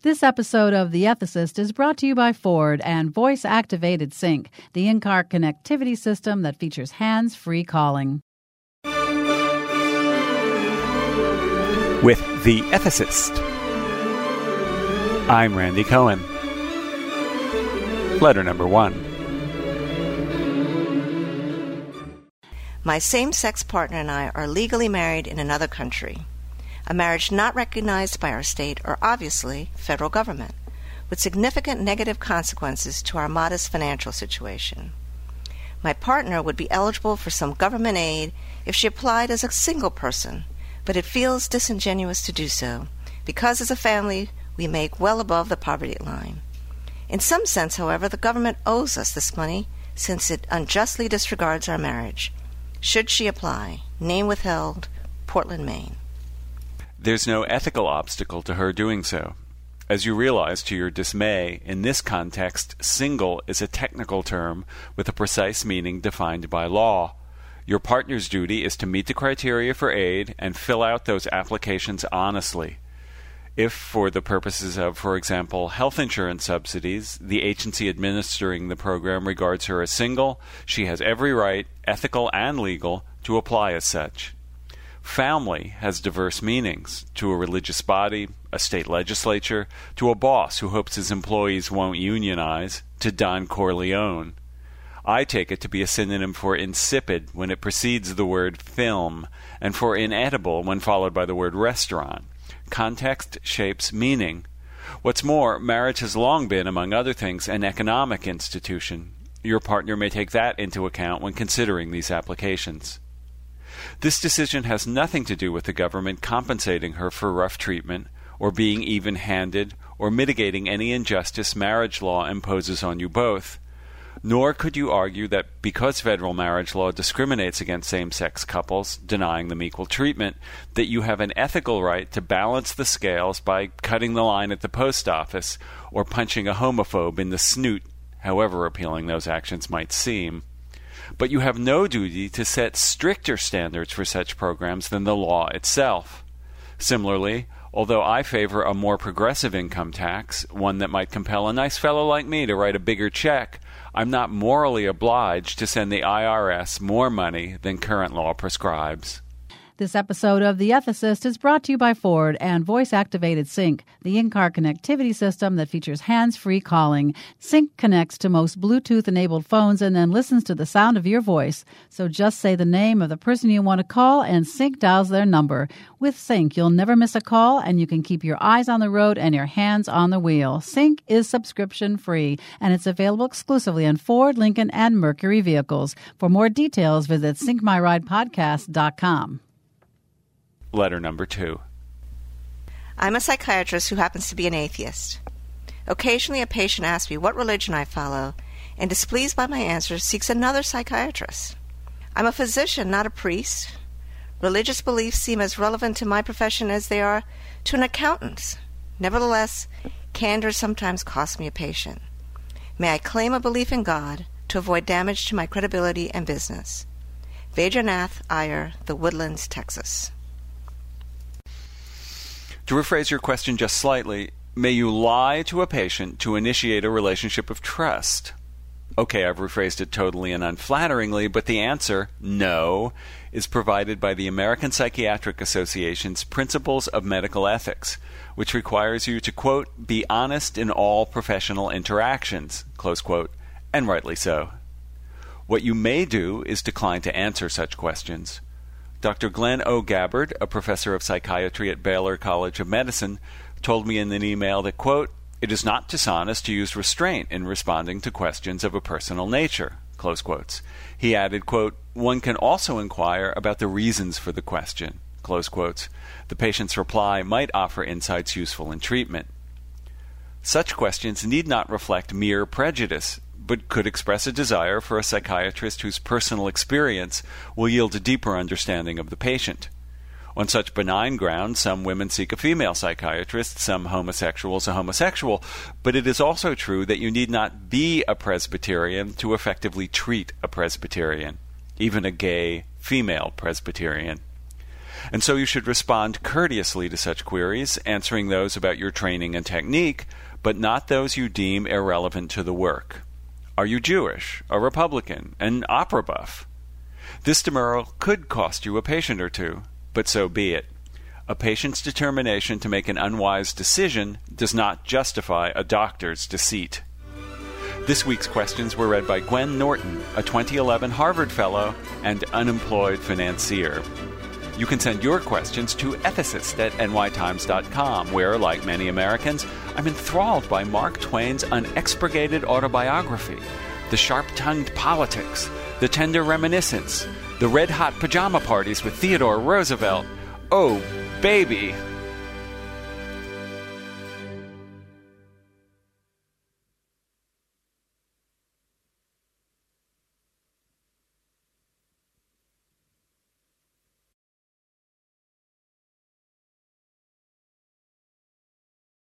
This episode of The Ethicist is brought to you by Ford and voice-activated sync, the in-car connectivity system that features hands-free calling. With The Ethicist, I'm Randy Cohen. Letter number 1. My same-sex partner and I are legally married in another country, a marriage not recognized by our state or, obviously, federal government, with significant negative consequences to our modest financial situation. My partner would be eligible for some government aid if she applied as a single person, but it feels disingenuous to do so, because as a family we make well above the poverty line. In some sense, however, the government owes us this money since it unjustly disregards our marriage. Should she apply? Name withheld, Portland, Maine. There's no ethical obstacle to her doing so. As you realize to your dismay, in this context, single is a technical term with a precise meaning defined by law. Your partner's duty is to meet the criteria for aid and fill out those applications honestly. If, for the purposes of, for example, health insurance subsidies, the agency administering the program regards her as single, she has every right, ethical and legal, to apply as such. Family has diverse meanings, to a religious body, a state legislature, to a boss who hopes his employees won't unionize, to Don Corleone. I take it to be a synonym for insipid when it precedes the word film, and for inedible when followed by the word restaurant. Context shapes meaning. What's more, marriage has long been, among other things, an economic institution. Your partner may take that into account when considering these applications. This decision has nothing to do with the government compensating her for rough treatment, or being even-handed, or mitigating any injustice marriage law imposes on you both. Nor could you argue that because federal marriage law discriminates against same-sex couples, denying them equal treatment, that you have an ethical right to balance the scales by cutting the line at the post office or punching a homophobe in the snoot, however appealing those actions might seem. But you have no duty to set stricter standards for such programs than the law itself. Similarly, although I favor a more progressive income tax, one that might compel a nice fellow like me to write a bigger check, I'm not morally obliged to send the IRS more money than current law prescribes. This episode of The Ethicist is brought to you by Ford and voice-activated sync, the in-car connectivity system that features hands-free calling. Sync connects to most Bluetooth-enabled phones and then listens to the sound of your voice. So just say the name of the person you want to call and Sync dials their number. With Sync, you'll never miss a call and you can keep your eyes on the road and your hands on the wheel. Sync is subscription-free and it's available exclusively on Ford, Lincoln, and Mercury vehicles. For more details, visit syncmyridepodcast.com. Letter number 2. I'm a psychiatrist who happens to be an atheist. Occasionally a patient asks me what religion I follow, and displeased by my answers seeks another psychiatrist. I'm a physician, not a priest. Religious beliefs seem as relevant to my profession as they are to an accountant's. Nevertheless, candor sometimes costs me a patient. May I claim a belief in God to avoid damage to my credibility and business? Vajranath Iyer, The Woodlands, Texas. To rephrase your question just slightly, may you lie to a patient to initiate a relationship of trust? Okay, I've rephrased it totally and unflatteringly, but the answer, no, is provided by the American Psychiatric Association's Principles of Medical Ethics, which requires you to, quote, be honest in all professional interactions, close quote, and rightly so. What you may do is decline to answer such questions. Dr. Glenn O. Gabbard, a professor of psychiatry at Baylor College of Medicine, told me in an email that, quote, it is not dishonest to use restraint in responding to questions of a personal nature, close quotes. He added, quote, one can also inquire about the reasons for the question, close quotes. The patient's reply might offer insights useful in treatment. Such questions need not reflect mere prejudice, but could express a desire for a psychiatrist whose personal experience will yield a deeper understanding of the patient. On such benign grounds, some women seek a female psychiatrist, some homosexuals a homosexual, but it is also true that you need not be a Presbyterian to effectively treat a Presbyterian, even a gay female Presbyterian. And so you should respond courteously to such queries, answering those about your training and technique, but not those you deem irrelevant to the work. Are you Jewish, a Republican, an opera buff? This demurral could cost you a patient or two, but so be it. A patient's determination to make an unwise decision does not justify a doctor's deceit. This week's questions were read by Gwen Norton, a 2011 Harvard Fellow and unemployed financier. You can send your questions to ethicist@nytimes.com, where, like many Americans, I'm enthralled by Mark Twain's unexpurgated autobiography, the sharp-tongued politics, the tender reminiscence, the red-hot pajama parties with Theodore Roosevelt. Oh, baby!